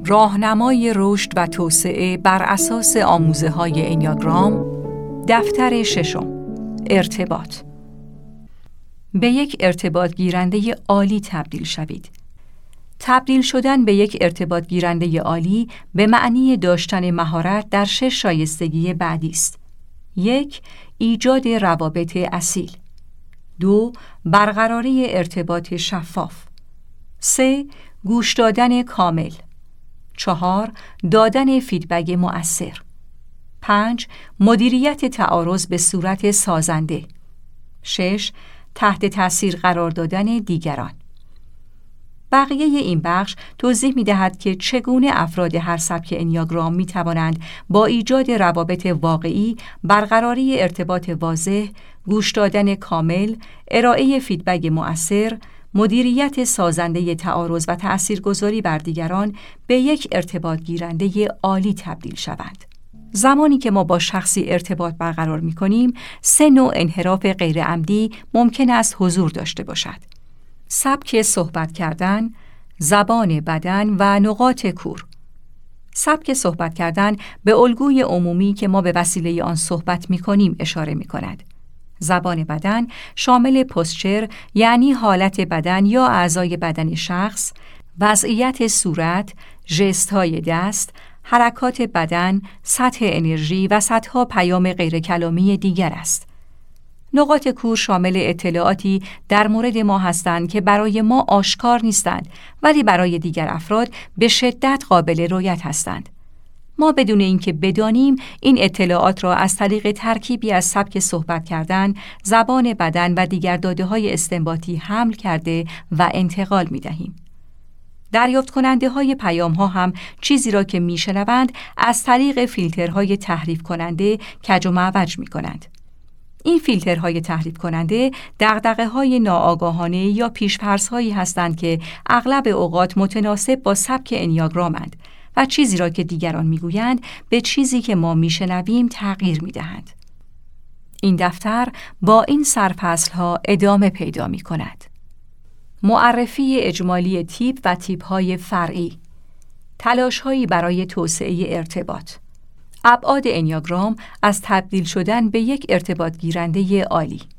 راهنمای رشد و توسعه بر اساس آموزه‌های انیاگرام، دفتر 6. ارتباط. به یک ارتباط گیرنده عالی تبدیل شوید. تبدیل شدن به یک ارتباط گیرنده عالی به معنی داشتن مهارت در 6 شایستگی بعدی است. 1. ایجاد روابط اصیل. 2. برقراری ارتباط شفاف. 3. گوش دادن کامل. 4. دادن فیدبک مؤثر. 5. مدیریت تعارض به صورت سازنده. 6. تحت تأثیر قرار دادن دیگران. بقیه این بخش توضیح می‌دهد که چگونه افراد هر سبک انیاگرام می‌توانند با ایجاد روابط واقعی، برقراری ارتباط واضح، گوش دادن کامل، ارائه فیدبک مؤثر، مدیریت سازنده تعارض و تأثیرگذاری بر دیگران به یک ارتباط گیرنده عالی تبدیل شوند. زمانی که ما با شخصی ارتباط برقرار می‌کنیم، 3 نوع انحراف غیرعمدی ممکن است حضور داشته باشد: سبک صحبت کردن، زبان بدن و نقاط کور. سبک صحبت کردن به الگوی عمومی که ما به وسیله آن صحبت می‌کنیم اشاره می‌کند. زبان بدن شامل پوسچر، یعنی حالت بدن یا اعضای بدن شخص، وضعیت صورت، ژست‌های دست، حرکات بدن، سطح انرژی و صدها پیام غیرکلامی دیگر است. نقاط کور شامل اطلاعاتی در مورد ما هستند که برای ما آشکار نیستند، ولی برای دیگر افراد به شدت قابل رؤیت هستند. ما بدون اینکه بدانیم این اطلاعات را از طریق ترکیبی از سبک صحبت کردن، زبان بدن و دیگر داده‌های استنباطی حمل کرده و انتقال می‌دهیم. دریافت کننده های پیام ها هم چیزی را که میشنوند از طریق فیلترهای تحریف کننده کج و معوج می کنند. این فیلترهای تحریف کننده دغدغه های ناآگاهانه یا پیش‌فرض هایی هستند که اغلب اوقات متناسب با سبک انیاگرامند و چیزی را که دیگران میگویند به چیزی که ما میشنویم تغییر میدهند. این دفتر با این سرفصل ها ادامه پیدا می کند. معرفی اجمالی تیپ و تیپ‌های فرعی، تلاش‌هایی برای توسعه ارتباط، ابعاد انیاگرام از تبدیل شدن به یک ارتباط گیرنده عالی.